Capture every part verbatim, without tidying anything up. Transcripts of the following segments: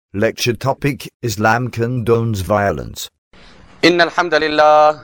Lecture topic: Islam condones violence. إن الحمد لله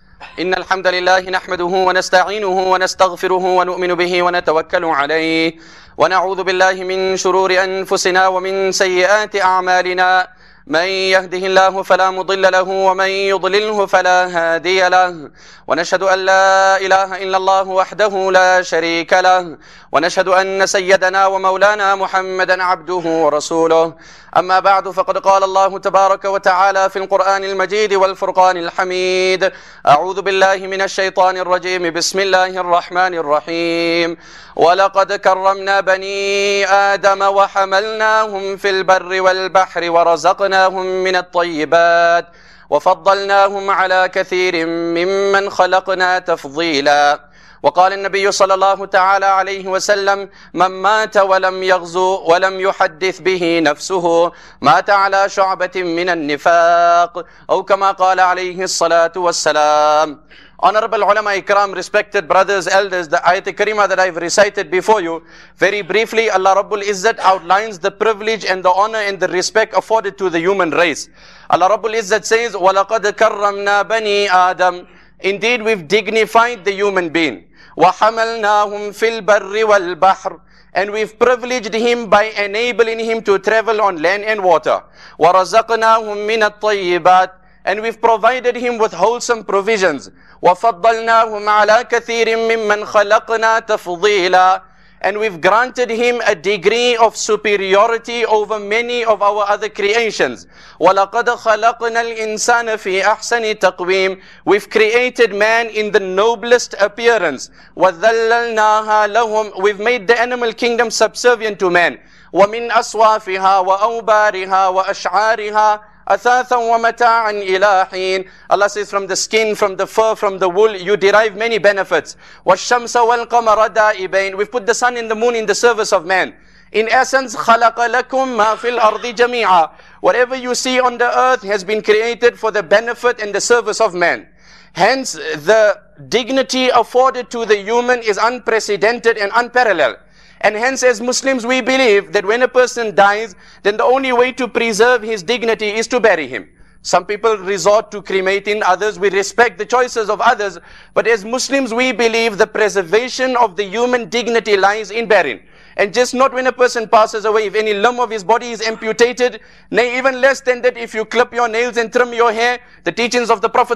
إن الحمد لله نحمده ونستعينه ونستغفره ونؤمن به ونتوكل عليه ونعوذ بالله من شرور أنفسنا ومن سيئات أعمالنا من يهده الله فلا مضل له ومن يضلله فلا هادي له ونشهد أن لا إله إلا الله وحده لا شريك له ونشهد أن سيدنا ومولانا محمدا عبده ورسوله. أما بعد، فقد قال الله تبارك وتعالى في القرآن المجيد والفرقان الحميد: أعوذ بالله من الشيطان الرجيم، بسم الله الرحمن الرحيم. ولقد كرمنا بني آدم وحملناهم في البر والبحر ورزقناهم من الطيبات وفضلناهم على كثير ممن خلقنا تفضيلا. وقال النبي صلى الله تعالى عليه وسلم: من مات ولم يغزو ولم يحدث به نفسه مات على شعبة من النفاق، أو كما قال عليه الصلاة والسلام. Honorable ulama ikram, respected brothers, elders, the ayat karima that I've recited before you, very briefly, Allah Rabbul Izzat outlines the privilege and the honor and the respect afforded to the human race. Allah Rabbul Izzat says, وَلَقَدْ كَرَّمْنَا بَنِي آدَمَ. Indeed, we've dignified the human being. وَحَمَلْنَاهُمْ فِي الْبَرِّ وَالْبَحْرِ. And we've privileged him by enabling him to travel on land and water. وَرَزَقْنَاهُمْ مِنَ الطَّيِّبَاتِ. And we've provided him with wholesome provisions. وَفَضَّلْنَاهُمْ عَلَى كَثِيرٍ مِّمَّنْ خَلَقْنَا تَفْضِيلًا. And we've granted him a degree of superiority over many of our other creations. وَلَقَدْ خَلَقْنَا الْإِنسَانَ فِي أَحْسَنِ تَقْوِيمٍ. We've created man in the noblest appearance. وَذَلَّلْنَاهَا لَهُمْ. We've made the animal kingdom subservient to man. وَمِنْ أَصْوَافِهَا وَأَوْبَارِهَا وَأَشْعَارِهَا أثاثا ومتاعا إلى حين. Allah says, from the skin, from the fur, from the wool, you derive many benefits. والشمس والقمر دائبين. We've put the sun and the moon in the service of man. In essence, خلق لكم ما في الأرض جميعا. Whatever you see on the earth has been created for the benefit and the service of man. Hence, the dignity afforded to the human is unprecedented and unparalleled. And hence, as Muslims, we believe that when a person dies, then the only way to preserve his dignity is to bury him. Some people resort to cremating, others, we respect the choices of others. But as Muslims, we believe the preservation of the human dignity lies in burying. And just not when a person passes away, if any limb of his body is amputated, nay, even less than that, if you clip your nails and trim your hair, the teachings of the Prophet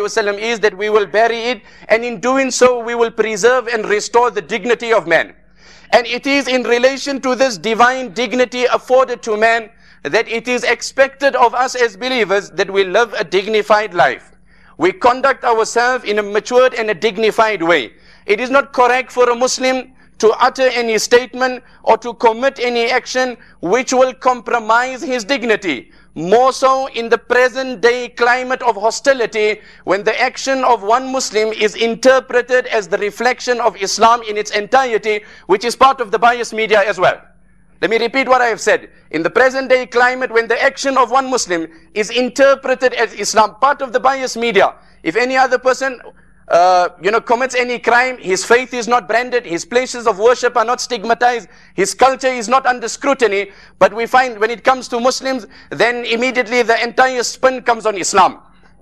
ﷺ is that we will bury it, and in doing so, we will preserve and restore the dignity of man. And it is in relation to this divine dignity afforded to man that it is expected of us as believers that we live a dignified life. We conduct ourselves in a matured and a dignified way. It is not correct for a Muslim to utter any statement or to commit any action which will compromise his dignity. More so in the present day climate of hostility, when the action of one Muslim is interpreted as the reflection of Islam in its entirety, which is part of the biased media as well. Let me repeat what I have said. In the present day climate, when the action of one Muslim is interpreted as Islam, part of the biased media, if any other person Uh, you know, commits any crime, his faith is not branded, his places of worship are not stigmatized, his culture is not under scrutiny. But we find when it comes to Muslims, then immediately the entire spin comes on Islam.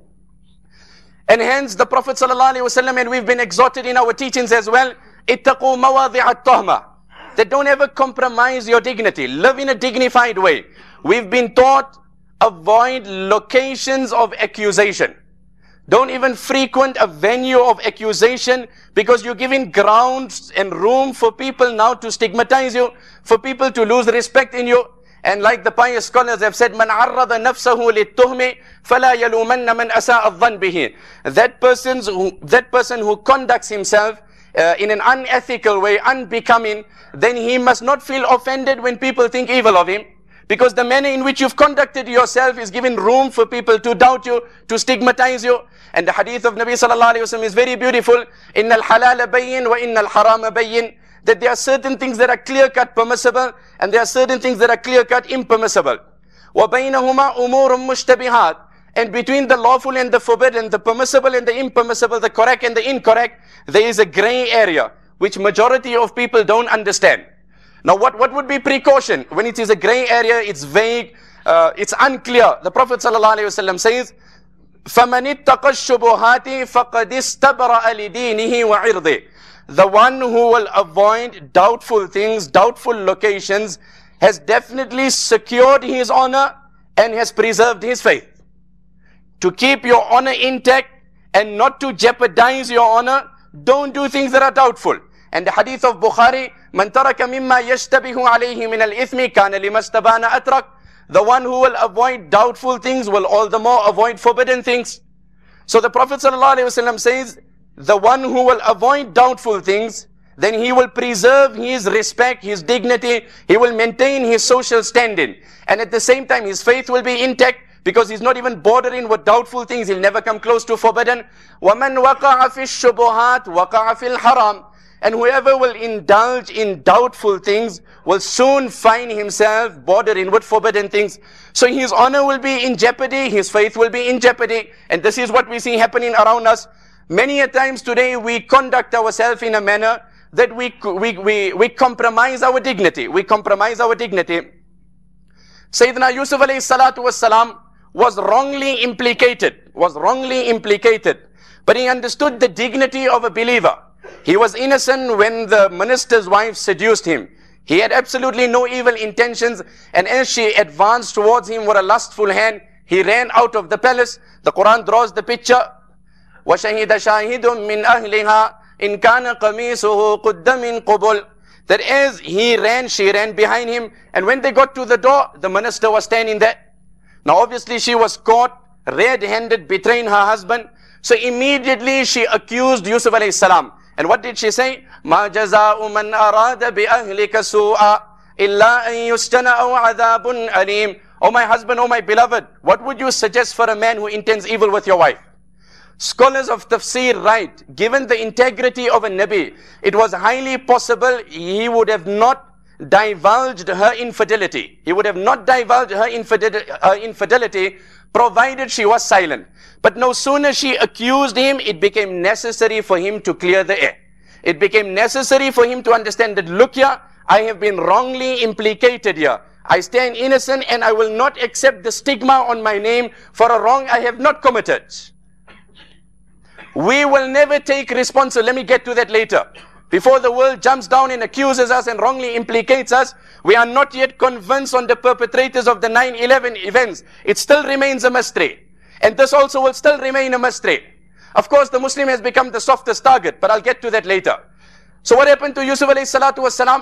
And hence the Prophet ﷺ, and we've been exhorted in our teachings as well, ittaqu mawadhi' at-tuhma, that don't ever compromise your dignity, live in a dignified way. We've been taught, avoid locations of accusation. Don't even frequent a venue of accusation, because you're giving grounds and room for people now to stigmatize you, for people to lose respect in you. And like the pious scholars have said, "Man arrada nafsahu lit-tuhmi fala yalumanna man asa'a adh-dhann bihi." That person's who, that person who conducts himself uh, in an unethical way, unbecoming, then he must not feel offended when people think evil of him. Because the manner in which you've conducted yourself is giving room for people to doubt you, to stigmatize you. And the hadith of Nabi sallallahu alayhi wa sallam is very beautiful. Inna al-halala bayyin wa inna al-harama bayyin. That there are certain things that are clear-cut permissible, and there are certain things that are clear-cut impermissible. Wa baynahuma umurun mushtabihat. And between the lawful and the forbidden, the permissible and the impermissible, the correct and the incorrect, there is a gray area, which majority of people don't understand. Now what, what would be precaution? When it is a gray area, it's vague, uh, it's unclear. The Prophet ﷺ says, فَمَنِ اتَّقَ الشُّبُهَاتِ فَقَدِ اسْتَبْرَأَ لِدِينِهِ وَعِرْضِهِ. The one who will avoid doubtful things, doubtful locations, has definitely secured his honor and has preserved his faith. To keep your honor intact and not to jeopardize your honor, don't do things that are doubtful. And the hadith of Bukhari, مَنْ تَرَكَ مِمَّا يَشْتَبِهُ عَلَيْهِ مِنَ الْإِثْمِ كَانَ لِمَسْتَبَانَ أَتْرَكَ. The one who will avoid doubtful things will all the more avoid forbidden things. So the Prophet ﷺ says, the one who will avoid doubtful things, then he will preserve his respect, his dignity, he will maintain his social standing. And at the same time, his faith will be intact, because he's not even bordering with doubtful things. He'll never come close to forbidden. وَمَنْ وَقَعَ فِي الشُّبُهَاتِ وَقَعَ فِي الْحَرَامِ. And whoever will indulge in doubtful things will soon find himself bordering with forbidden things. So his honor will be in jeopardy, his faith will be in jeopardy. And this is what we see happening around us. Many a times today we conduct ourselves in a manner that we, we, we, we compromise our dignity. We compromise our dignity. Sayyidina Yusuf alayhi salatu was salam was wrongly implicated, was wrongly implicated. But he understood the dignity of a believer. He was innocent when the minister's wife seduced him. He had absolutely no evil intentions, and as she advanced towards him with a lustful hand, he ran out of the palace. The Quran draws the picture. وَشَهِدَ شَاهِدٌ مِّنْ أَهْلِهَا إِنْ كَانَ قَمِيصُهُ قُدَّ مِنْ قُبُلٍ. That as he ran, she ran behind him, and when they got to the door, the minister was standing there. Now obviously she was caught red-handed betraying her husband. So immediately she accused Yusuf alayhi salam. And what did she say? مَا جَزَاءُ مَنْ أَرَادَ بِأَهْلِكَ سُوءًا إِلَّا أَنْ يُسْجَنَ أَوْ عَذَابٌ أَلِيمٌ. Oh my husband, oh my beloved, what would you suggest for a man who intends evil with your wife? Scholars of tafsir write, given the integrity of a Nabi, it was highly possible he would have not divulged her infidelity. He would have not divulged her, infidel her infidelity, provided she was silent. But no sooner she accused him, it became necessary for him to clear the air. It became necessary for him to understand that, look here, I have been wrongly implicated here. I stand innocent and I will not accept the stigma on my name for a wrong I have not committed. We will never take responsibility. Let me get to that later. Before the world jumps down and accuses us and wrongly implicates us, we are not yet convinced on the perpetrators of the nine eleven events. It still remains a mystery. And this also will still remain a mystery. Of course, the Muslim has become the softest target, but I'll get to that later. So what happened to Yusuf alayhi salatu was salam?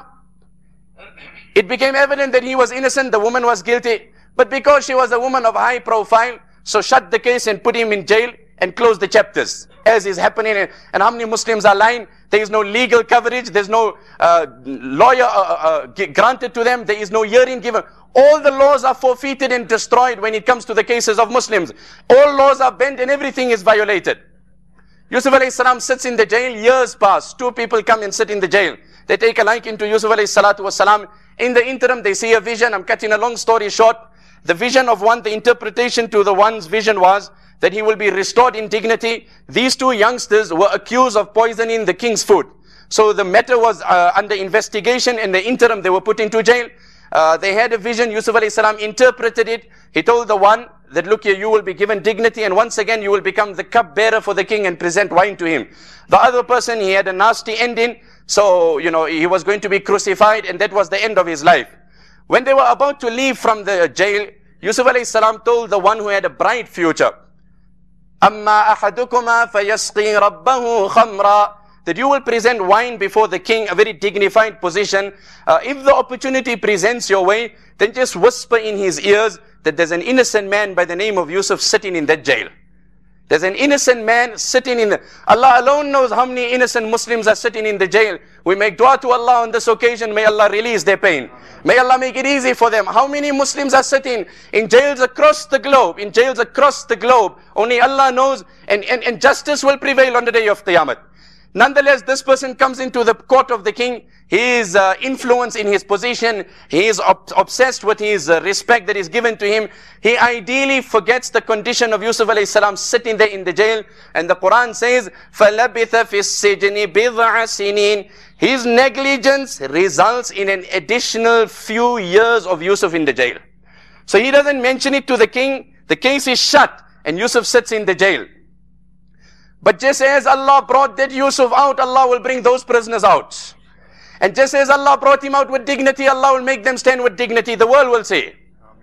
It became evident that he was innocent, the woman was guilty. But because she was a woman of high profile, so shut the case and put him in jail and close the chapters, as is happening. And how many Muslims are lying? There is no legal coverage, there's no uh, lawyer uh, uh, granted to them, there is no hearing given. All the laws are forfeited and destroyed when it comes to the cases of Muslims. All laws are bent and everything is violated. Yusuf alayhi salam sits in the jail, years pass, two people come and sit in the jail. They take a liking to Yusuf alayhi salatu wasalam. In the interim, they see a vision. I'm cutting a long story short. The vision of one, the interpretation to the one's vision was that he will be restored in dignity. These two youngsters were accused of poisoning the king's food. So the matter was uh, under investigation. In the interim, they were put into jail. Uh, they had a vision. Yusuf alayhi salam interpreted it. He told the one that, look here, you will be given dignity and once again you will become the cupbearer for the king and present wine to him. The other person, he had a nasty ending. So, you know, he was going to be crucified and that was the end of his life. When they were about to leave from the jail, Yusuf alayhi salam told the one who had a bright future, أَمَّا أَحَدُكُمَا فَيَسْقِي رَبَّهُ خَمْرًا, that you will present wine before the king, a very dignified position. Uh, if the opportunity presents your way, then just whisper in his ears that there's an innocent man by the name of Yusuf sitting in that jail. There's an innocent man sitting in the... Allah alone knows how many innocent Muslims are sitting in the jail. We make dua to Allah on this occasion. May Allah release their pain. May Allah make it easy for them. How many Muslims are sitting in jails across the globe? In jails across the globe. Only Allah knows. And, and, and justice will prevail on the day of Qiyamah. Nonetheless, this person comes into the court of the king. His uh, influence in his position, he is ob obsessed with his uh, respect that is given to him. He ideally forgets the condition of Yusuf alayhi salam sitting there in the jail. And the Quran says, فَلَبِثَ فِي السِّجْنِ بِضْعَ سِنِينَ. His negligence results in an additional few years of Yusuf in the jail. So he doesn't mention it to the king. The case is shut and Yusuf sits in the jail. But just as Allah brought that Yusuf out, Allah will bring those prisoners out. And just as Allah brought him out with dignity, Allah will make them stand with dignity. The world will say.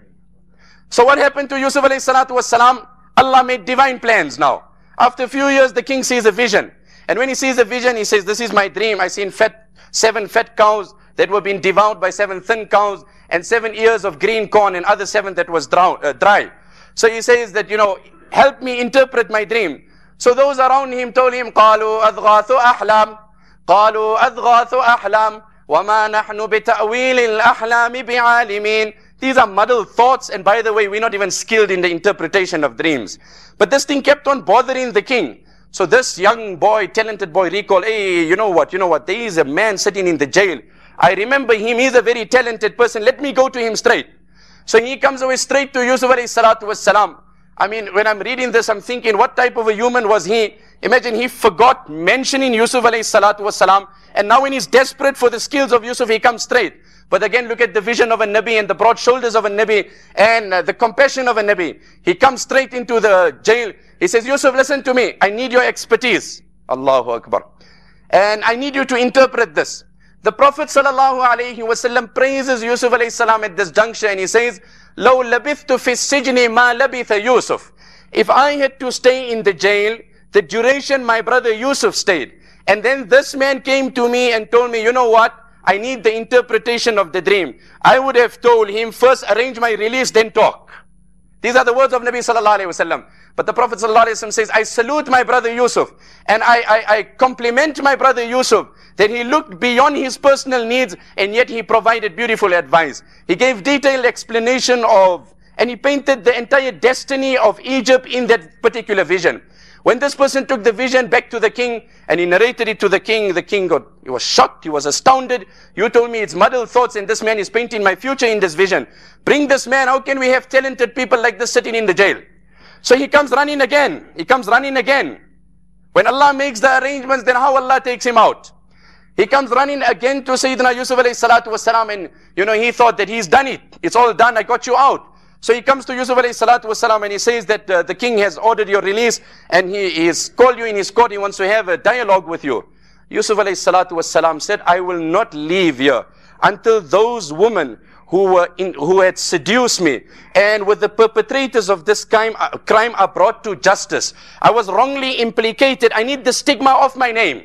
So what happened to Yusuf alayhi salatu was salam? Allah made divine plans now. After a few years, the king sees a vision. And when he sees a vision, he says, this is my dream. I seen fat, seven fat cows that were being devoured by seven thin cows, and seven ears of green corn, and other seven that was uh, dry. So he says that, you know, help me interpret my dream. So those around him told him, قَالُوا أَضْغَاثُ أَحْلَامٍ قَالُوا أَضْغَاثُ أَحْلَامٍ وَمَا نَحْنُ بِتَأْوِيلِ الْأَحْلَامِ بِعَالِمِينَ. These are muddled thoughts, and by the way, we're not even skilled in the interpretation of dreams. But this thing kept on bothering the king. So this young boy, talented boy, recalled, hey, you know what, you know what, there is a man sitting in the jail. I remember him, he's a very talented person, let me go to him straight. So he comes away straight to Yusuf alayhi salatu was salam. I mean, when I'm reading this, I'm thinking, what type of a human was he? Imagine he forgot mentioning Yusuf alayhi salatu was salam, and now when he's desperate for the skills of Yusuf, he comes straight. But again, look at the vision of a Nabi and the broad shoulders of a Nabi and uh, the compassion of a Nabi. He comes straight into the jail. He says, Yusuf, listen to me. I need your expertise. Allahu Akbar. And I need you to interpret this. The Prophet sallallahu alayhi wasallam praises Yusuf alayhi salam at this juncture, and he says, لَوْ لَبِثْتُ فِي السِّجْنِ مَا لَبِثَ Yusuf. If I had to stay in the jail, the duration my brother Yusuf stayed. And then this man came to me and told me, you know what? I need the interpretation of the dream. I would have told him, first arrange my release, then talk. These are the words of Nabi sallallahu alayhi wasallam. But the Prophet sallallahu alayhi wasallam says, I salute my brother Yusuf, and I, I, I compliment my brother Yusuf that he looked beyond his personal needs, and yet he provided beautiful advice. He gave detailed explanation of, and he painted the entire destiny of Egypt in that particular vision. When this person took the vision back to the king and he narrated it to the king, the king got, he was shocked, he was astounded. You told me it's muddled thoughts and this man is painting my future in this vision. Bring this man, how can we have talented people like this sitting in the jail? So he comes running again, he comes running again. When Allah makes the arrangements, then how Allah takes him out? He comes running again to Sayyidina Yusuf alayhi salatu wasalam, and you know, he thought that he's done it. It's all done, I got you out. So he comes to Yusuf alayhi salatu wasalam and he says that uh, the king has ordered your release and he, he has called you in his court, he wants to have a dialogue with you. Yusuf alayhi salatu wasalam said, I will not leave here until those women who were in, who had seduced me and with the perpetrators of this crime, uh, crime are brought to justice. I was wrongly implicated. I need the stigma off my name.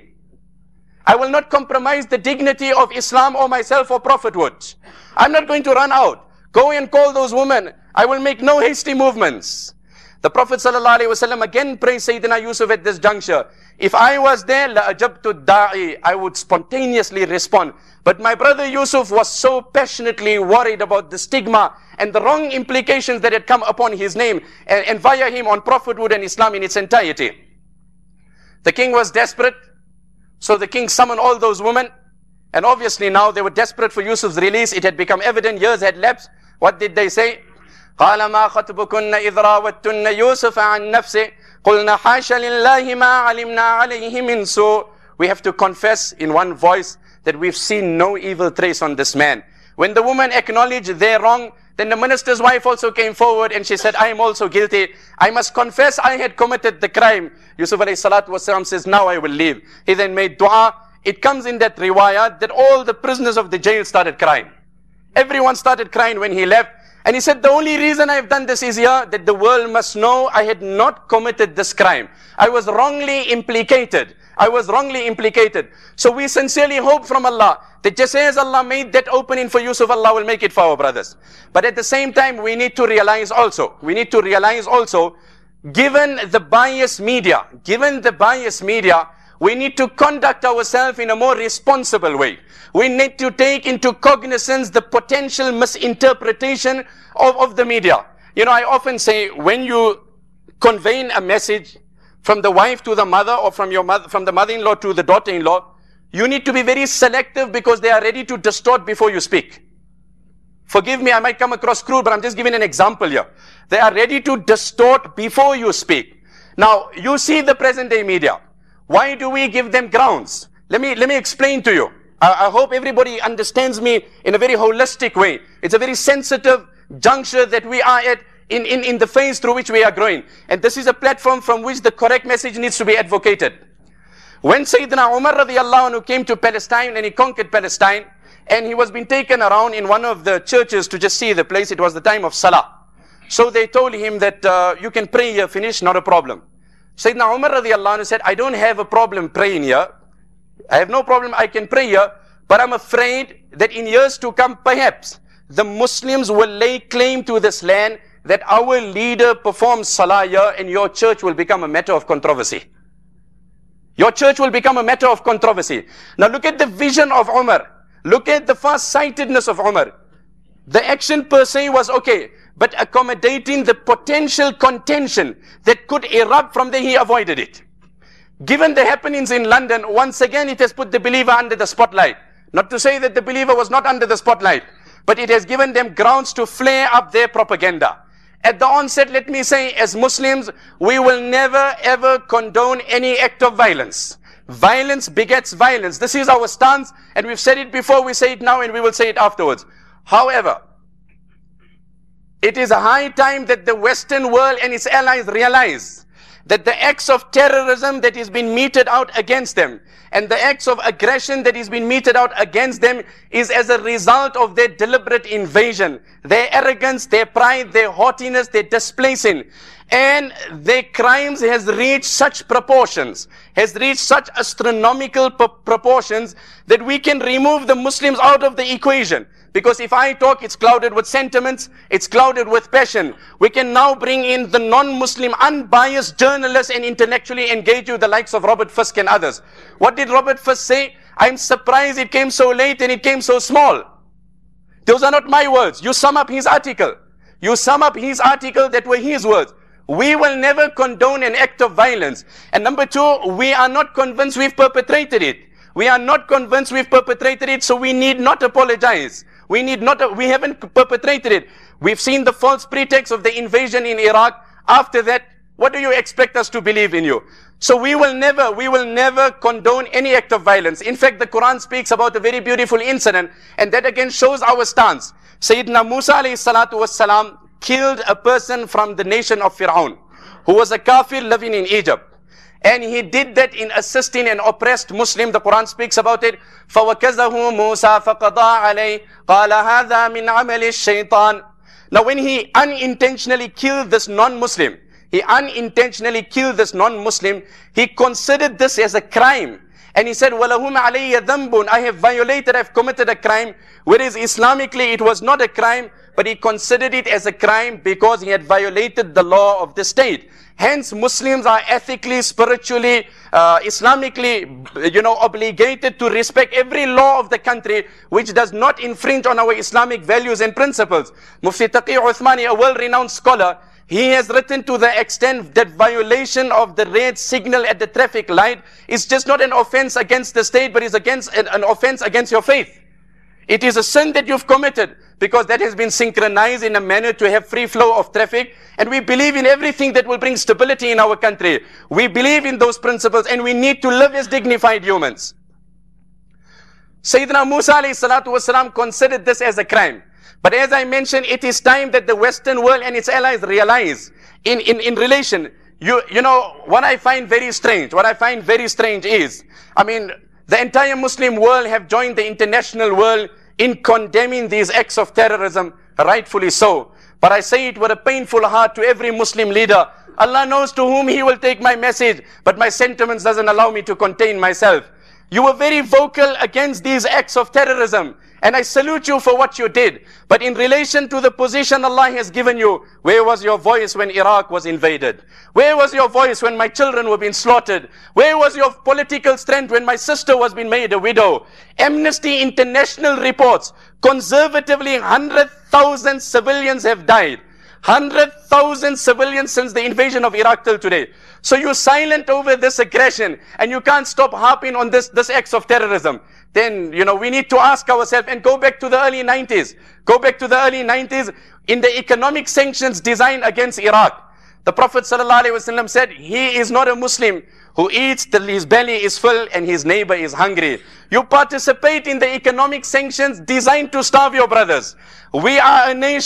I will not compromise the dignity of Islam or myself or prophethood. I'm not going to run out. Go and call those women. I will make no hasty movements. The Prophet ﷺ again praised Sayyidina Yusuf at this juncture. If I was there, لَأَجَبْتُ الدَّاعِ, I would spontaneously respond. But my brother Yusuf was so passionately worried about the stigma and the wrong implications that had come upon his name and, and via him on prophethood and Islam in its entirety. The king was desperate. So the king summoned all those women. And obviously now they were desperate for Yusuf's release. It had become evident, years had lapsed. What did they say? قال ما خطبكن إذ راوتن يوسف عن نفسه قلنا حاشا لله ما علمنا عليه من سوء. We have to confess in one voice that we've seen no evil trace on this man. When the woman acknowledged their wrong, then the minister's wife also came forward and she said, I am also guilty. I must confess I had committed the crime. Yusuf alayhi salatu wasalam says, now I will leave. He then made dua. It comes in that riwayat that all the prisoners of the jail started crying. Everyone started crying when he left. And he said, the only reason I've done this is here, that the world must know I had not committed this crime. I was wrongly implicated. I was wrongly implicated. So we sincerely hope from Allah that just as Allah made that opening for Yusuf, Allah will make it for our brothers. But at the same time, we need to realize also, we need to realize also, given the biased media, given the biased media, we need to conduct ourselves in a more responsible way. We need to take into cognizance the potential misinterpretation of, of the media. You know, I often say, when you convey a message from the wife to the mother or from your mother, from the mother-in-law to the daughter-in-law, you need to be very selective because they are ready to distort before you speak. Forgive me, I might come across crude, but I'm just giving an example here. They are ready to distort before you speak. Now, you see the present day media. Why do we give them grounds? Let me, let me explain to you. I, I hope everybody understands me in a very holistic way. It's a very sensitive juncture that we are at in, in, in the phase through which we are growing. And this is a platform from which the correct message needs to be advocated. When Sayyidina Umar radiallahu anhu came to Palestine and he conquered Palestine, and he was being taken around in one of the churches to just see the place, it was the time of Salah. So they told him that uh, you can pray here, finish, not a problem. Sayyidina Umar radiallahu anhu said, I don't have a problem praying here. I have no problem, I can pray here, but I'm afraid that in years to come, perhaps, the Muslims will lay claim to this land that our leader performs Salah here and your church will become a matter of controversy. Your church will become a matter of controversy. Now look at the vision of Umar. Look at the far-sightedness of Umar. The action per se was okay, but accommodating the potential contention that could erupt from there, he avoided it. Given the happenings in London, once again it has put the believer under the spotlight. Not to say that the believer was not under the spotlight, but it has given them grounds to flare up their propaganda. At the onset, let me say, as Muslims, we will never ever condone any act of violence. Violence begets violence. This is our stance, and we've said it before, we say it now, and we will say it afterwards. However, it is a high time that the Western world and its allies realize that the acts of terrorism that is being meted out against them and the acts of aggression that is being meted out against them is as a result of their deliberate invasion, their arrogance, their pride, their haughtiness, their displacing. And their crimes has reached such proportions, has reached such astronomical proportions that we can remove the Muslims out of the equation. Because if I talk, it's clouded with sentiments, it's clouded with passion. We can now bring in the non-Muslim, unbiased journalists and intellectually engage you, the likes of Robert Fisk and others. What did Robert Fisk say? I'm surprised it came so late and it came so small. Those are not my words. You sum up his article. You sum up his article, that were his words. We will never condone an act of violence. And number two, we are not convinced we've perpetrated it. We are not convinced we've perpetrated it, so we need not apologize. We need not, we haven't perpetrated it. We've seen the false pretext of the invasion in Iraq. After that, what do you expect us to believe in you? So we will never, we will never condone any act of violence. In fact, the Quran speaks about a very beautiful incident, and that again shows our stance. Sayyidina Musa alayhi salatu was salam killed a person from the nation of Fir'aun, who was a kafir living in Egypt. And he did that in assisting an oppressed Muslim. The Quran speaks about it. فَوَكَزَهُ مُوسَى فَقَضَى عَلَيْهِ قَالَ هَذَا مِنْ عَمَلِ الشَّيْطَانِ. Now when he unintentionally killed this non-Muslim, he unintentionally killed this non-Muslim, he considered this as a crime. And he said, وَلَهُمْ عَلَيَّ ذَنْبٌ. I have violated, I have committed a crime. Whereas Islamically it was not a crime, but he considered it as a crime because he had violated the law of the state. Hence, Muslims are ethically, spiritually, uh, Islamically, you know, obligated to respect every law of the country which does not infringe on our Islamic values and principles. Mufti Taqi Uthmani, a well-renowned scholar, he has written to the extent that violation of the red signal at the traffic light is just not an offense against the state, but is against an, an offense against your faith. It is a sin that you've committed because that has been synchronized in a manner to have free flow of traffic. And we believe in everything that will bring stability in our country. We believe in those principles and we need to live as dignified humans. Sayyidina Musa alayhi salatu wasalam considered this as a crime. But as I mentioned, it is time that the Western world and its allies realize in, in, in relation, you, you know, what I find very strange, what I find very strange is, I mean, the entire Muslim world have joined the international world in condemning these acts of terrorism, rightfully so. But I say it with a painful heart to every Muslim leader. Allah knows to whom He will take my message, but my sentiments doesn't allow me to contain myself. You were very vocal against these acts of terrorism, and I salute you for what you did. But in relation to the position Allah has given you, where was your voice when Iraq was invaded? Where was your voice when my children were being slaughtered? Where was your political strength when my sister was being made a widow? Amnesty International reports, conservatively one hundred thousand civilians have died. one hundred thousand civilians since the invasion of Iraq till today. So you're silent over this aggression and you can't stop harping on this, this acts of terrorism. Then, you know, we need to ask ourselves and go back to the early nineties. Go back to the early nineties in the economic sanctions designed against Iraq. The Prophet ﷺ said, he is not a Muslim who eats till his belly is full and his neighbor is hungry. You participate in the economic sanctions designed to starve your brothers. We are a nation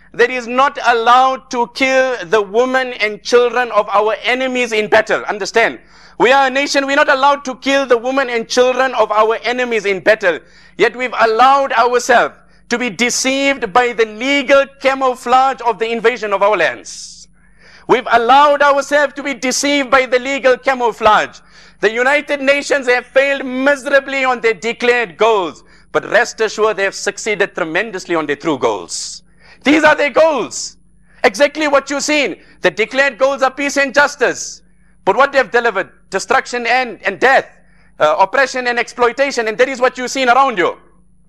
that is not allowed to kill the women and children of our enemies in battle. Understand? We are a nation, we're not allowed to kill the women and children of our enemies in battle. Yet we've allowed ourselves to be deceived by the legal camouflage of the invasion of our lands. We've allowed ourselves to be deceived by the legal camouflage. The United Nations have failed miserably on their declared goals, but rest assured they have succeeded tremendously on their true goals. These are their goals. Exactly what you've seen. The declared goals are peace and justice. But what they've delivered? Destruction and, and death, uh, oppression and exploitation, and that is what you've seen around you.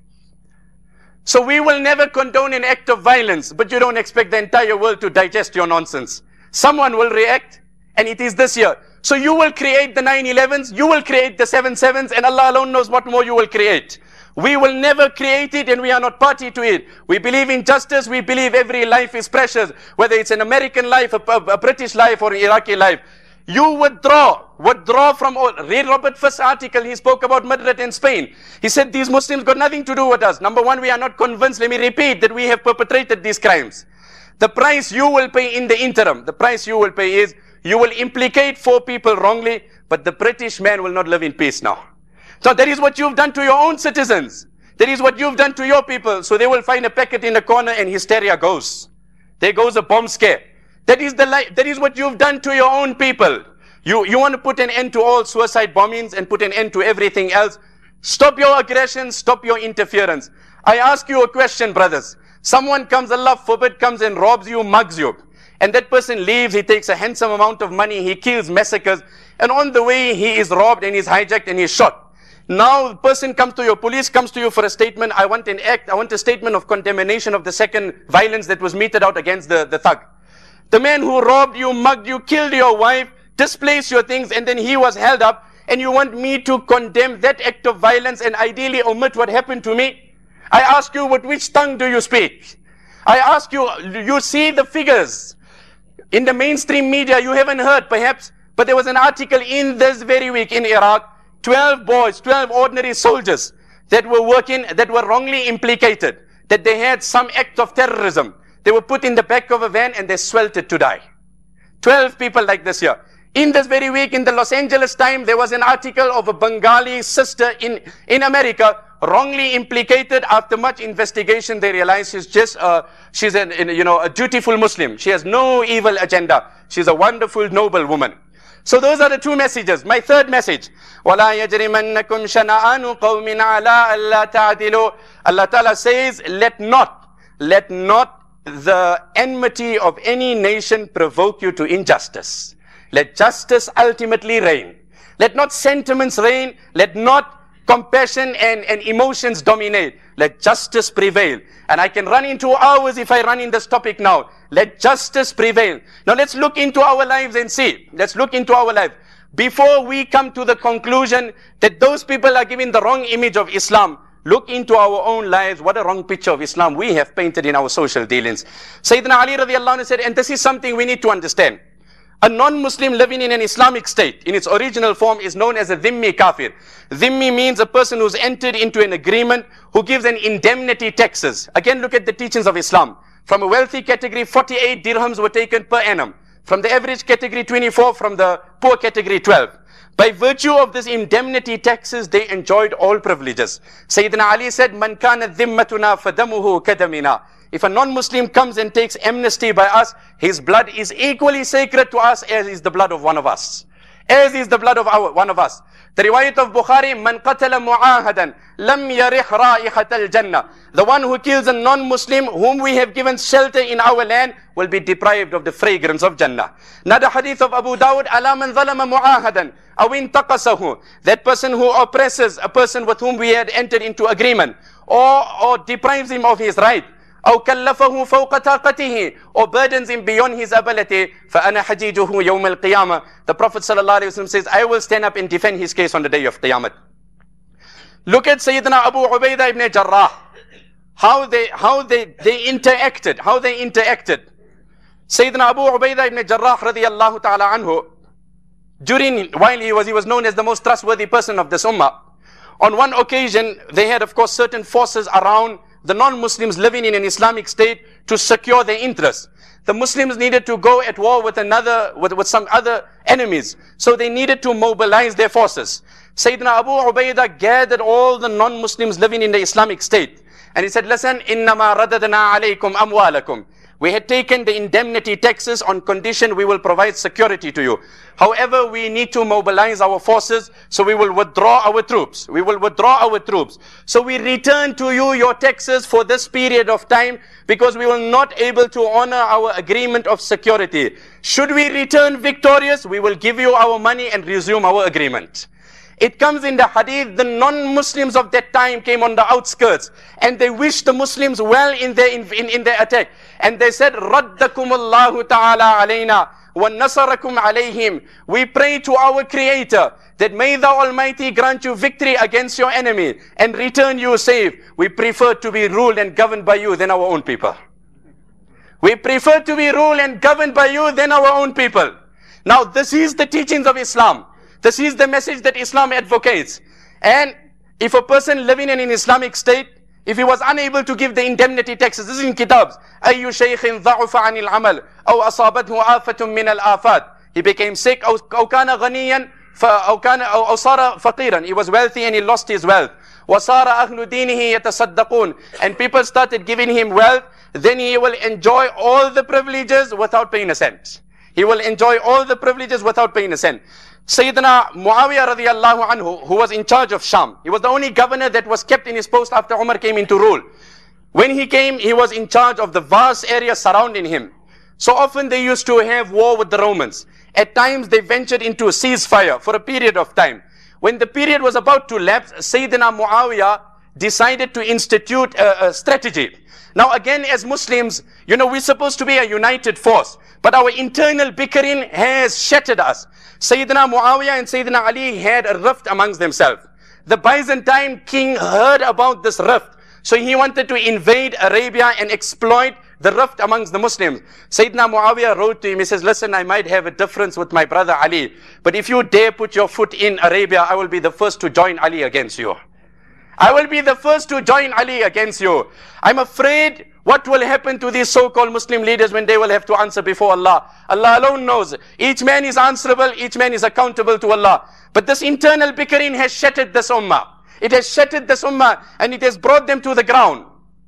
So we will never condone an act of violence, but you don't expect the entire world to digest your nonsense. Someone will react, and it is this year. So you will create the nine elevens, you will create the seven sevens, and Allah alone knows what more you will create. We will never create it, and we are not party to it. We believe in justice, we believe every life is precious, whether it's an American life, a, a British life, or an Iraqi life. You withdraw, withdraw from all. Read Robert Frith's article, he spoke about Madrid in Spain. He said these Muslims got nothing to do with us. Number one, we are not convinced, let me repeat, that we have perpetrated these crimes. The price you will pay in the interim, the price you will pay is, you will implicate four people wrongly, but the British man will not live in peace now. So that is what you've done to your own citizens. That is what you've done to your people. So they will find a packet in the corner and hysteria goes. There goes a bomb scare. That is the li- that is what you've done to your own people. You, you want to put an end to all suicide bombings and put an end to everything else. Stop your aggression, stop your interference. I ask you a question, brothers. Someone comes, Allah forbid, comes and robs you, mugs you. And that person leaves, he takes a handsome amount of money, he kills, massacres. And on the way, he is robbed and he's hijacked and he's shot. Now the person comes to you, police comes to you for a statement. I want an act, I want a statement of condemnation of the second violence that was meted out against the, the thug. The man who robbed you, mugged you, killed your wife, displaced your things, and then he was held up, and you want me to condemn that act of violence and ideally omit what happened to me? I ask you, with which tongue do you speak? I ask you, you see the figures. In the mainstream media, you haven't heard perhaps, but there was an article in this very week in Iraq, twelve boys, twelve ordinary soldiers that were working, that were wrongly implicated, that they had some act of terrorism. They were put in the back of a van and they sweltered to die. twelve people like this here. In this very week, in the Los Angeles Times, there was an article of a Bengali sister in, in America, wrongly implicated. After much investigation, they realized she's just, uh, she's an, you know, a dutiful Muslim. She has no evil agenda. She's a wonderful, noble woman. So those are the two messages. My third message, وَلَا يَجْرِمَنَّكُمْ شَنَآنُ قَوْمٍ عَلَىٰ أَلَّا تَعْدِلُوا. Allah Ta'ala says, let not, let not the enmity of any nation provoke you to injustice. Let justice ultimately reign. Let not sentiments reign. Let not compassion and, and emotions dominate. Let justice prevail. And I can run into hours if I run in this topic now. Let justice prevail. Now let's look into our lives and see. Let's look into our life. Before we come to the conclusion that those people are giving the wrong image of Islam, look into our own lives. What a wrong picture of Islam we have painted in our social dealings. Sayyidina Ali radiallahu anhu said, and this is something we need to understand. A non-Muslim living in an Islamic state, in its original form, is known as a dhimmi kafir. Dhimmi means a person who's entered into an agreement, who gives an indemnity taxes. Again, look at the teachings of Islam. From a wealthy category, forty-eight dirhams were taken per annum. From the average category, twenty-four. From the poor category, twelve. By virtue of this indemnity taxes, they enjoyed all privileges. Sayyidina Ali said, Man kana dhimmatuna fadamuhu kadamina. If a non-Muslim comes and takes amnesty by us, his blood is equally sacred to us as is the blood of one of us. As is the blood of our, one of us. The riwayat of Bukhari, Man qatala mu'ahadan, lam yarih ra'ihat al-jannah. The one who kills a non-Muslim whom we have given shelter in our land will be deprived of the fragrance of Jannah. Another hadith of Abu Dawud, ala man zalama mu'ahadan, aw intaqasahu. That person who oppresses a person with whom we had entered into agreement, or, or deprives him of his right, أو كلفه فوق طاقته, or burdens him beyond his ability, فأنا حجيجه يوم القيامة. The Prophet ﷺ says, I will stand up and defend his case on the day of Qiyamah. Look at Sayyidina Abu Ubaidah ibn Jarrah. How they, how they, they interacted, how they interacted. Sayyidina Abu Ubaidah ibn Jarrah radiyallahu ta'ala anhu, during, while he was, he was known as the most trustworthy person of this ummah. On one occasion, they had of course certain forces around the non-Muslims living in an Islamic state to secure their interests. The Muslims needed to go at war with another, with, with some other enemies. So they needed to mobilize their forces. Sayyidina Abu Ubaidah gathered all the non-Muslims living in the Islamic state. And he said, listen, إِنَّمَا رَدَدْنَا عَلَيْكُمْ أَمْوَالَكُمْ. We had taken the indemnity taxes on condition we will provide security to you. However, we need to mobilize our forces, so we will withdraw our troops. We will withdraw our troops. So we return to you your taxes for this period of time, because we will not able to honor our agreement of security. Should we return victorious, we will give you our money and resume our agreement. It comes in the hadith, the non-Muslims of that time came on the outskirts and they wished the Muslims well in their, in, in, in their attack. And they said, رَدَّكُمُ اللَّهُ تَعَالَى عَلَيْنَا وَنَصَرَكُمْ عَلَيْهِمْ. We pray to our Creator that may the Almighty grant you victory against your enemy and return you safe. We prefer to be ruled and governed by you than our own people. We prefer to be ruled and governed by you than our own people. Now this is the teachings of Islam. This is the message that Islam advocates. And if a person living in an Islamic state, if he was unable to give the indemnity taxes, this is in kitabs, أَيُّ شَيْخٍ ضَعُفَ عَنِ الْعَمَلِ أَوْ أَصَابَتْهُ آفَةٌ مِّنَ الْآفَاتِ. He became sick, أو كان غنيا أو كان أو صار فقيرا. He was wealthy and he lost his wealth. وَصَارَ أَهْلُ دِينِهِ يَتَصَدَّقُونَ. And people started giving him wealth, then he will enjoy all the privileges without paying a cent. He will enjoy all the privileges without paying a cent. Sayyidina Muawiyah radiallahu anhu, who was in charge of Sham, he was the only governor that was kept in his post after Umar came into rule. When he came, he was in charge of the vast area surrounding him. So often they used to have war with the Romans. At times they ventured into a ceasefire for a period of time. When the period was about to lapse, Sayyidina Muawiyah decided to institute a, a strategy. Now again, as Muslims, you know, we're supposed to be a united force, but our internal bickering has shattered us. Sayyidina Muawiyah and Sayyidina Ali had a rift amongst themselves. The Byzantine king heard about this rift, so he wanted to invade Arabia and exploit the rift amongst the Muslims. Sayyidina Muawiyah wrote to him, he says, listen, I might have a difference with my brother Ali, but if you dare put your foot in Arabia, I will be the first to join Ali against you. I will be the first to join Ali against you. I'm afraid what will happen to these so-called Muslim leaders when they will have to answer before Allah. Allah alone knows. Each man is answerable, each man is accountable to Allah. But this internal bickering has shattered this ummah. It has shattered this ummah and it has brought them to the ground.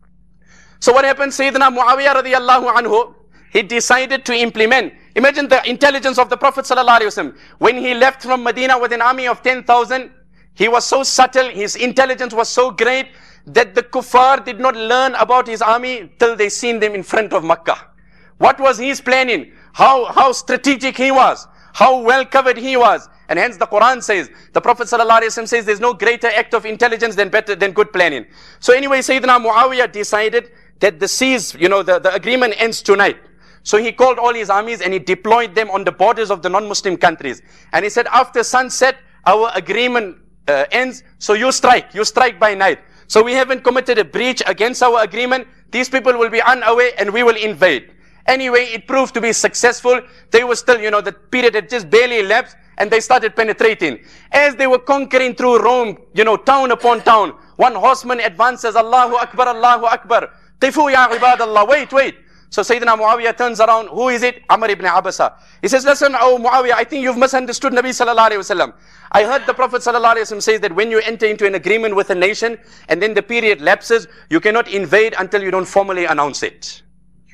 So what happened? Sayyidina Muawiyah radiallahu anhu, he decided to implement. Imagine the intelligence of the Prophet sallallahu alaihi wasallam. When he left from Medina with an army of ten thousand, he was so subtle, his intelligence was so great that the kuffar did not learn about his army till they seen them in front of Makkah. What was his planning? How, how strategic he was, how well covered he was. And hence the Quran says, the Prophet ﷺ says there's no greater act of intelligence than better than good planning. So anyway, Sayyidina Muawiyah decided that the siege, you know, the, the agreement ends tonight. So he called all his armies and he deployed them on the borders of the non-Muslim countries. And he said, after sunset, our agreement uh, ends, so you strike, you strike by night. So we haven't committed a breach against our agreement. These people will be unaware and we will invade. Anyway, it proved to be successful. They were still, you know, the period had just barely elapsed and they started penetrating. As they were conquering through Rome, you know, town upon town, one horseman advances, Allahu Akbar, Allahu Akbar. Qifu ya ibadallah, wait, wait. So Sayyidina Muawiyah turns around, who is it? Amr ibn Abasa. He says, listen, oh Muawiyah, I think you've misunderstood Nabi sallallahu alayhi wasallam. I heard the Prophet sallallahu alayhi wasallam says that when you enter into an agreement with a nation and then the period lapses, you cannot invade until you don't formally announce it.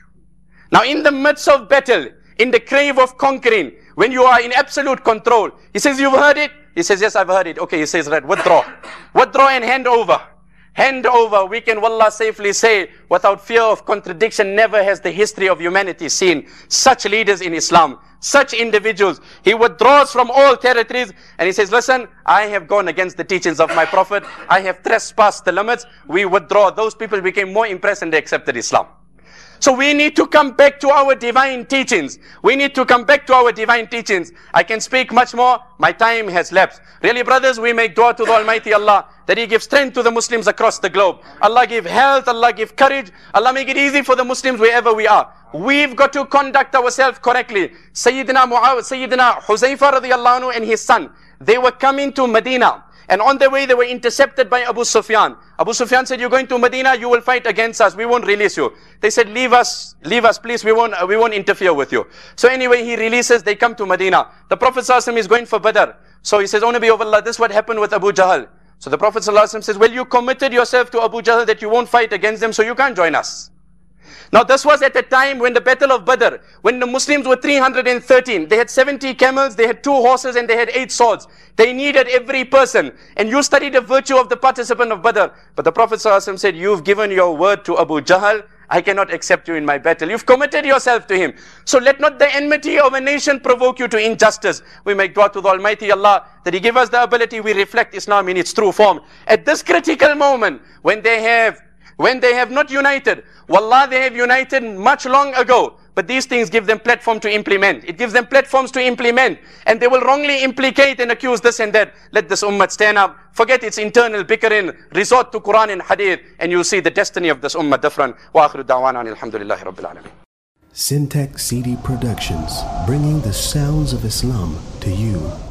Now in the midst of battle, in the crave of conquering, when you are in absolute control, he says, you've heard it? He says, yes, I've heard it. Okay, he says, right, withdraw. Withdraw and hand over. Hand over, we can wallah safely say, without fear of contradiction, never has the history of humanity seen such leaders in Islam, such individuals. He withdraws from all territories and he says, listen, I have gone against the teachings of my Prophet. I have trespassed the limits. We withdraw. Those people became more impressed and they accepted Islam. So we need to come back to our divine teachings. We need to come back to our divine teachings. I can speak much more. My time has lapsed. Really, brothers, we make dua to the Almighty Allah that He gives strength to the Muslims across the globe. Allah give health. Allah give courage. Allah make it easy for the Muslims wherever we are. We've got to conduct ourselves correctly. Sayyidina Muawiyah, Sayyidina Huzaifa radiallahu anhu and his son, they were coming to Medina. And on their way, they were intercepted by Abu Sufyan. Abu Sufyan said, you're going to Medina, you will fight against us. We won't release you. They said, leave us, leave us, please. We won't, we won't interfere with you. So anyway, he releases, they come to Medina. The Prophet ﷺ is going for Badr. So he says, O Nabi of Allah, this is what happened with Abu Jahl. So the Prophet ﷺ says, well, you committed yourself to Abu Jahl that you won't fight against them, so you can't join us. Now this was at a time when the Battle of Badr, when the Muslims were three hundred thirteen. They had seventy camels, they had two horses, and they had eight swords. They needed every person. And you studied the virtue of the participant of Badr. But the Prophet ﷺ said, you've given your word to Abu Jahl, I cannot accept you in my battle. You've committed yourself to him. So let not the enmity of a nation provoke you to injustice. We make dua to the Almighty Allah that He give us the ability, we reflect Islam in its true form. At this critical moment, when they have When they have not united, wallah, they have united much long ago. But these things give them platform to implement. It gives them platforms to implement. And they will wrongly implicate and accuse this and that. Let this ummah stand up. Forget its internal bickering. Resort to Quran and Hadith. And you'll see the destiny of this ummah different. Wa akhiru da'wana alhamdulillahi rabbil alameen. Syntax C D Productions, bringing the sounds of Islam to you.